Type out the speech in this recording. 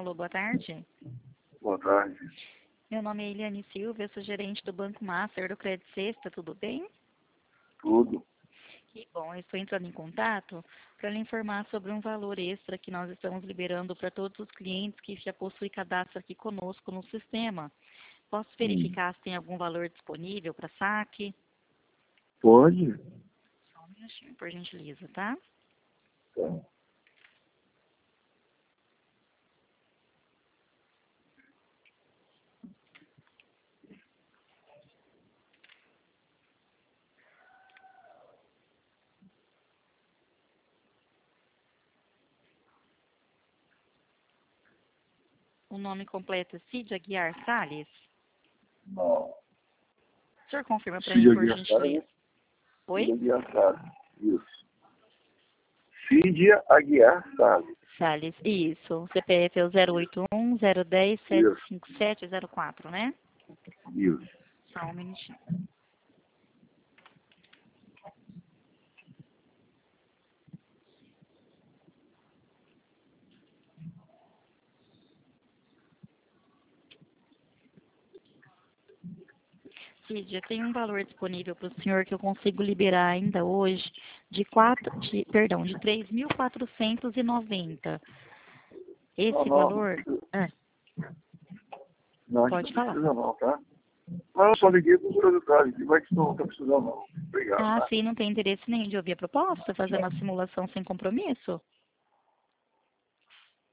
Alô, boa tarde. Boa tarde. Meu nome é Eliane Silva, eu sou gerente do Banco Master do Credit Sexta, tudo bem? Tudo. Que bom, eu estou entrando em contato para lhe informar sobre um valor extra que nós estamos liberando para todos os clientes que já possuem cadastro aqui conosco no sistema. Posso verificar se tem algum valor disponível para saque? Pode? Só um minutinho, por gentileza, tá? Tá. O nome completo é Cid Aguiar Salles? Não. O senhor confirma para Cid mim, por Aguiar Salles, gentileza? né? Oi? Cid Aguiar Salles. Isso. Cid Aguiar Salles. Salles, isso. O CPF é o 081 010 Isso. 75704, né? Isso. Só um minutinho. Cid, tem um valor disponível para o senhor que eu consigo liberar ainda hoje de 3.490. Não, Esse não, não valor... precisa. Ah, Não, acho pode que não falar. precisa não, tá? Não, eu só liguei para os curiosidade, que vai que não está precisando não. Obrigado, Ah, tá? sim, não tem interesse nenhum de ouvir a proposta, fazer uma simulação sem compromisso?